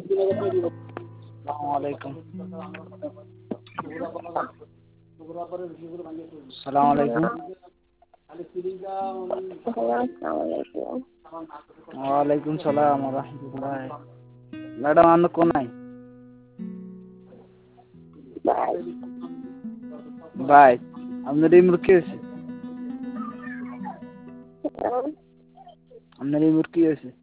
আসসালামাইকুম। আসসালামাইকুম। ওয়ালাইকুম সালাম রহমতুল্লাহ। ম্যাডাম আপনি কোনায়? বাই আপনার এই কি হয়েছে? আপনার এই কি হয়েছে?